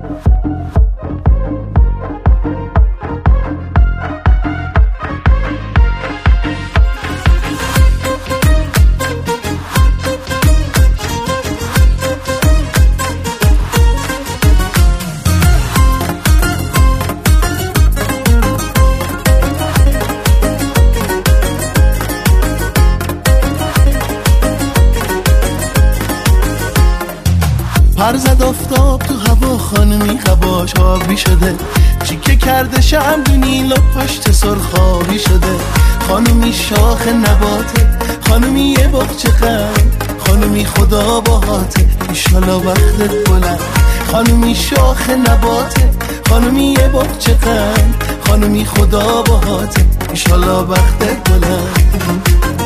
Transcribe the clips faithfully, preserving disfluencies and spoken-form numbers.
پر زد آفتاب تو هوا، خانمی هواش آبی شده، چیکه کرده شمدونی لپاشت سرخابی شده. خانمی شاخ نباته، خانمی یه باغچه قند، خانمی خدا باهاته ایشالا وقتت بلند. خانمی شاخ نباته، خانمی یه باغچه قند، خانمی خدا باهاته ایشالا وقتت بلند.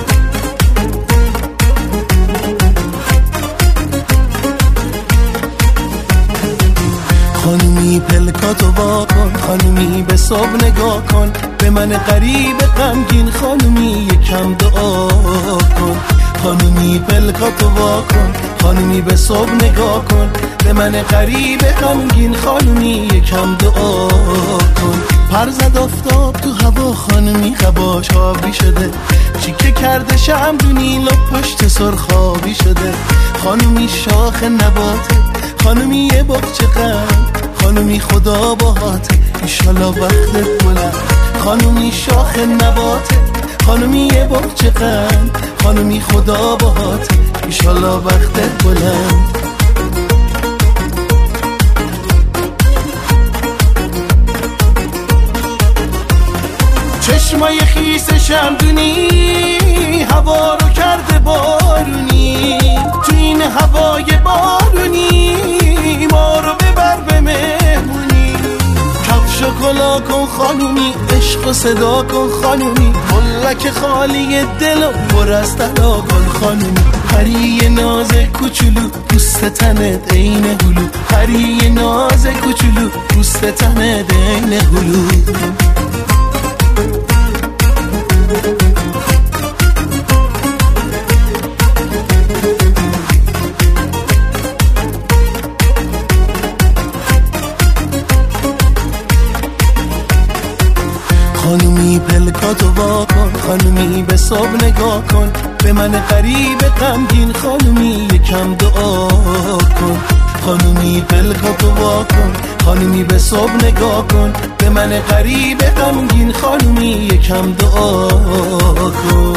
خانومی پلکاتو وا کن، خانومی به صبح نگاه کن، به من غریب غمگین خانومی یکم دعا کن. خانومی پلکاتو وا کن، خانومی به صبح نگاه کن، به من غریب غمگین خانومی یکم دعا کن. پر زد آفتاب تو هوا، خانومی هواش آبی شده، چیکه کرده شمدونی لپاشت سرخابی شده. خانومی شاخ نباته، خانومی یه باغچه قند، خانومی خدا باهاته ایشالا وقتت بلند. خانومی شاخ نباته، خانومی یه باغچه قند، خانومی خدا باهاته ایشالا وقتت بلند. چشمای خیس شمدونی هوا رو کرده بارونی، تو این هوای بارونی ما رو ببر به مهمونی. کفش و کلا کن خانومی، عشق و صدا کن خانومی، ملک خالی دل و پر از طلا کن خانومی. پری ناز کوچولو دوست تنت عین هلو، پری ناز کوچولو دوست تنت عین هلو. خانومی پلکاتو وا کن، خانومی به صبح نگاه کن، به من غریب غمگین خانومی یکم دعا کن. خانومی پلکاتو وا کن، خانومی به صبح نگاه کن، به من غریب غمگین خانومی یکم دعا کن.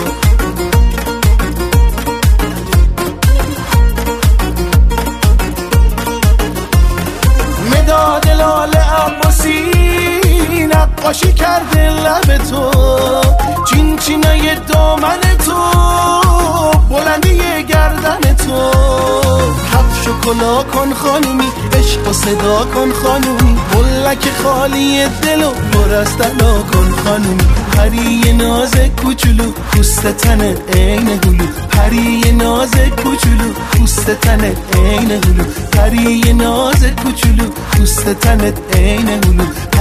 مداد لال عباسی نقاشی کرده لب تو، چین چینای دامن تو، بلندی گردن تو. کفش و کلا کن خانومی، عشق و صدا کن خانومی، ملک خالی دل و پر از طلا کن خانومی. پری ناز کوچولو دوست تنت عین هلو، پری ناز کوچولو دوست تنت عین هلو، پری ناز کوچولو دوست تنت عین هلو،